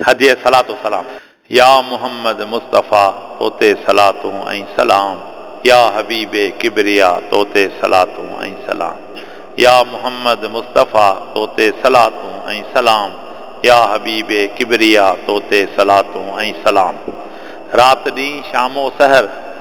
हदिय सलातो सलाम। या मोहम्मद मुस्तफ़ा तोते सलातूं ऐं सलाम। या हबीबे किबरिया तोते सलातूं ऐं सलाम। या मोहम्मद मुस्तफ़ा तोते सलातूं ऐं सलाम। या हबीबे किबरिया तोते सलातूं ऐं सलाम। रात ॾींहुं शामो सहर,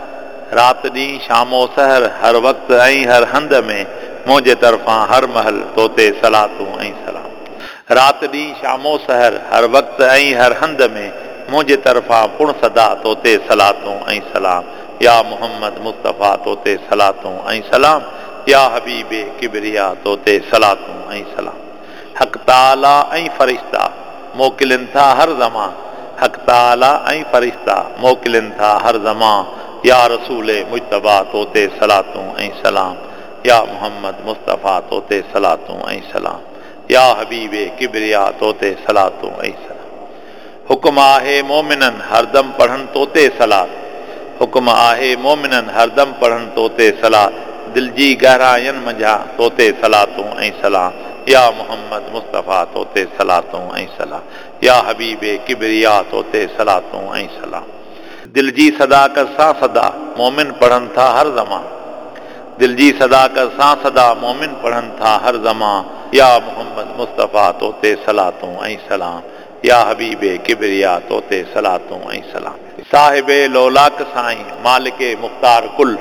रात ॾींहुं शामो सहर, हर वक़्तु ऐं हर हंध में मुंहिंजे तरफ़ां हर महल तोते सलातूं ऐं सलाम। रात ॾींहुं शामो सहर, हर वक़्तु ऐं हर हंध में मुंहिंजे तरफ़ां पुण सदा तोते सलातूं ऐं सलाम। या मोहम्मद मुस्तफ़ा तोते सलातूं ऐं सलाम। या हबीबे किबरिया तोते सलातूं ऐं सलाम। हक़ ताला ऐं फ़रिश्ता मोकिलिन था हर ज़मां, हक़ ताला ऐं फ़रिश्ता मोकिलिन था हर ज़मां। या रसूले मुजतबा तोते सलातूं ऐं सलाम। या मोहम्मद मुस्तफ़ा तोते सलातूं ऐं सलाम। या हबीबे किबरिया तोते सलातूं ऐं सलाम। हुक्म आहे मोमिनन हरदम पढ़न तोते सलात, हुक्म आहे मोमिनन हरदम पढ़न तोते सलात। दिल जी गहरायन मंझां तोते सलातूं ऐं सलाम। या मोहम्मद मुस्तफ़ा तोते सलातूं ऐं सलाम। या हबीबे किबरिया तोते सलातूं ऐं सलाम। दिल जी सदाकत सां सदा मोमिन पढ़न था हर ज़मां, दिल जी सदाकत सां सदा मोमिन पढ़न था हर ज़मां। या मोहम्मद मुस्तफ़ा तोते सलातूं ऐं सलाम। या हबीबे किबरिया तोते सलातूं ऐं सलाम। साहिबे लोलाक साईं मालिके मुख़्तार कुल,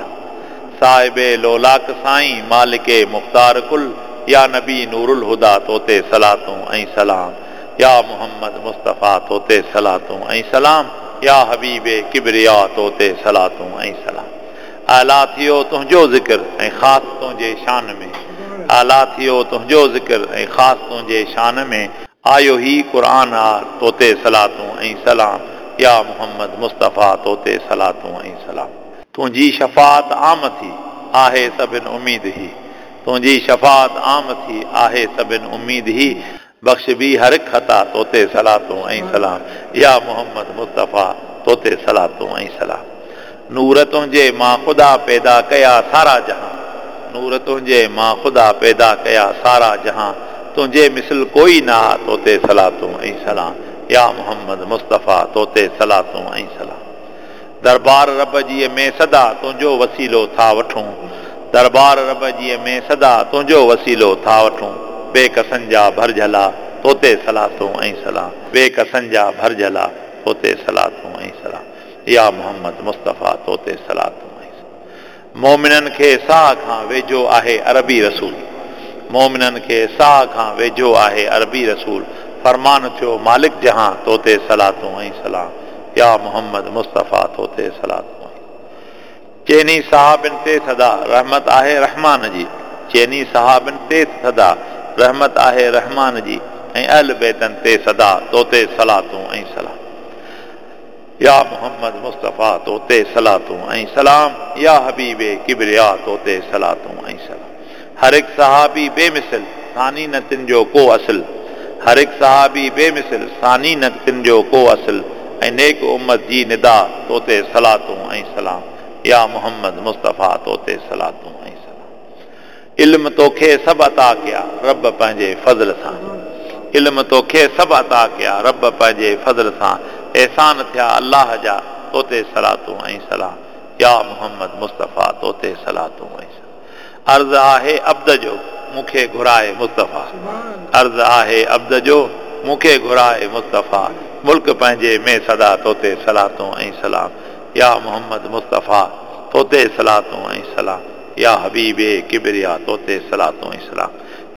साहिबे लोलाक साईं मालिके मुख़्तार कुल। या नबी नूरुल हुदा तोते सलातूं ऐं सलाम। या मोहम्मद मुस्तफ़ा तोते सलातूं ऐं सलाम। या हबीबे किबरिया तोते सलातूं ऐं सलाम। आला थियो तुंहिंजो ज़िक्र ऐं ख़ासि तुंहिंजे शान में, आला थियो तुंहिंजो ज़िक्र ऐं ख़ासि तुंहिंजे शान में। आयो ही क़ुरान आ तोते सलातूं ऐं सलाम। या मोहम्मद मुस्तफ़ा तोते सलातूं ऐं सलाम। तुंहिंजी शफ़ाअत आम थी आहे सभिनि उमीद ही, तुंहिंजी शफ़ाअत आम थी आहे सभिनि उमीद ही। बख़्श बि हर हिकु ख़ता तोते सलातूं ऐं सलाम। या मोहम्मद मुस्तफ़ा तोते सलातूं ऐं सलाम। नूर तुंहिंजे मां ख़ुदा पैदा कया सारा जहां, नूर तुंहिंजे मां ख़ुदा पैदा कया सारा जहां। तुंहिंजे मिसल कोई ना तोते सलातूं ऐं सलाम। या मोहम्मद मुस्तफ़ा तोते सलातूं ऐं सलाम। दरबार रब जी में सदा तुंहिंजो वसीलो था वठूं, दरबार रब जी में सदा तुंहिंजो वसीलो था वठूं। बेकसन जा भरजला तोते सलातूं ऐं सलाम, बेकसन जा भरजला तोते सलातूं ऐं सलाम। या मोहम्मद मुस्तफ़ा तोते सलातूं ऐं सलाम। मोमिनन खे साह खां वेझो आहे अरबी रसूल, मोमिनन खे साह खां वेझो आहे अरबी रसूल। फरमान थियो मालिक जहां तोते सलातूं ऐं सलाम। या मोहम्मद मुस्तफ़ा तोते सलातूं ऐं चेनी सहाबिन ते सदा रहमत आहे रहमान जी, चेनी सहाबिन ते सदा रहमत आहे रहमान जी। ऐं अहल बैतन ते सदा तोते सलातूं ऐं सलाम। या मोहम्मद मुस्तफ़ा तोते सलातूं ऐं सलाम। या हबीबे किबरिया तोते सलातूं ऐं सलाम। हर हिकु सहाबी बेमिसल सानी न तिन जो को असिल, हर हिकु सहाबी बेमिसल सानी न तिन जो को असिल। ऐं नेक उम्मत जी निदा तोते सलातूं ऐं सलाम। या मोहम्मद मुस्तफ़ा तोते सलातूं ऐं सलाम। इल्म तोखे सभु अता कया रब पंहिंजे फज़ल सां, इल्म तोखे सभु अता कया रब पंहिंजे फज़ल सां। एहसान थिया अलाह जा तोते सलातूं ऐं सलाम। या मोहम्मद मुस्तफ़ा तोते सलातूं ऐं सलाम। अर्ज़ आहे अब्द जो मूंखे घुराए मुस्तफ़ा, अर्ज़ आहे अब्द जो मूंखे घुराए मुस्तफ़ा। मुल्क पंहिंजे में सदा तोते सलातूं ऐं सलाम। या मोहम्मद मुस्तफ़ा तोते सलातूं ऐं सलाम। या हबीबे किबरिया तोते सलातूं ऐं सलाम।